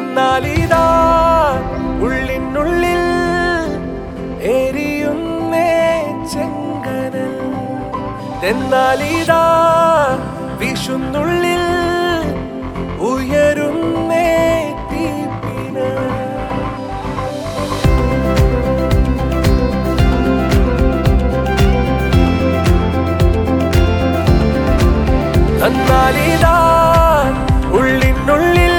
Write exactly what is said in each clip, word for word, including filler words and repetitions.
തന്നാലിതാ ഉള്ളിനുള്ളിൽ എരിയുന്നേ ചെങ്കനൽ തെന്നാലിതാ വിഷുന്നുള്ളിൽ ഉയരുന്നേ തീപ്പിനൽ തന്നാലിതാ ഉള്ളിനുള്ളിൽ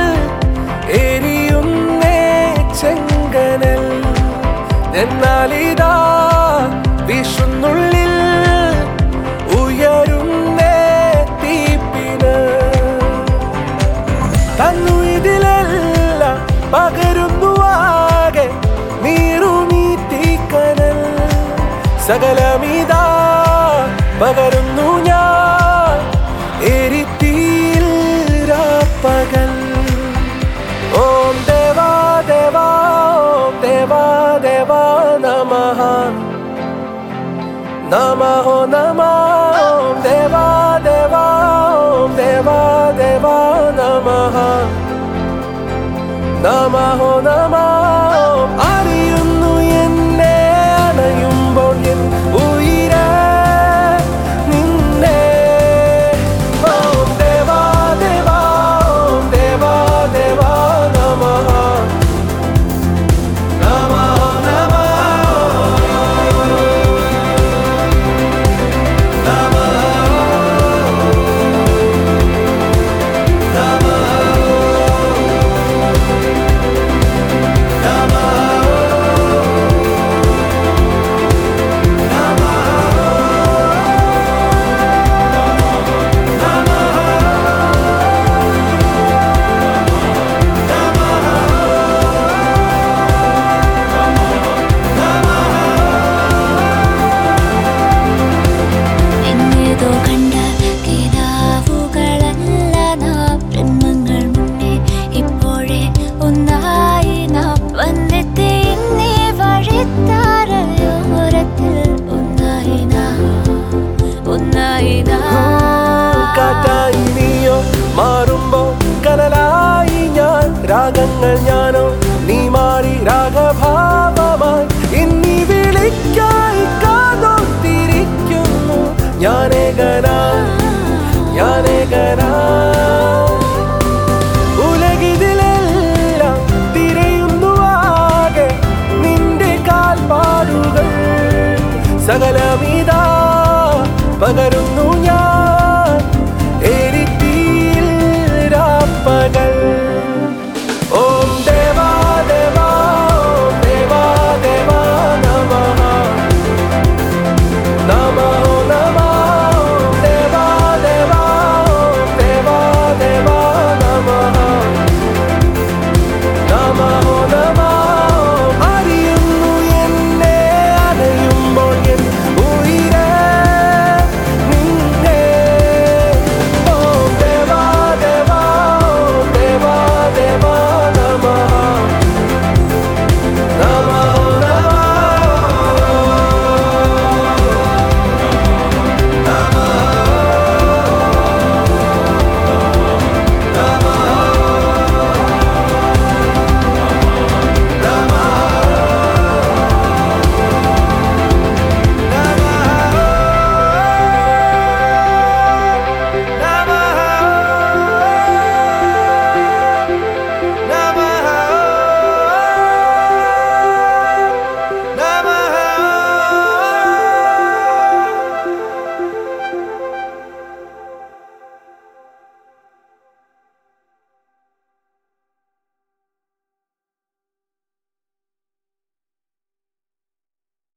എരിയുന്നേ ചെങ്കനൽ എന്നാലിതാ വിഷുന്നുള്ളിൽ ഉയരുന്നേ തീപ്പിനൽ തന്നു ഇതിലെല്ലാം പകരുന്നു ആകെ നീറുമീ തീക്കനൽ സകലമിതാ പകരുന്നു ഞാൻ എരിത്തീയിൽ രാപ്പകൽ ഓം ദേവാ ദേവാ ഓം ദേവാ ദേവാ നമഃ നമോ നമഃ ഓം ദേവാ ദേവാ ഓം ദേവാ ദേവാ നമഃ നമോ നമഃ അറിയുന്നു എന്നെ അണയുമ്പോൾ എൻ ഉയിരേ നിന്നെ ഓം ദേവാ ദേവാ ഓം ദേവാ ദേവാ നമഃ നമോ നമഃ കാറ്റായി നീയോ മാറുമ്പോ കനലായി ഞാൻ രാഗങ്ങൾ ഞാനോ നീ മാറി രാഗ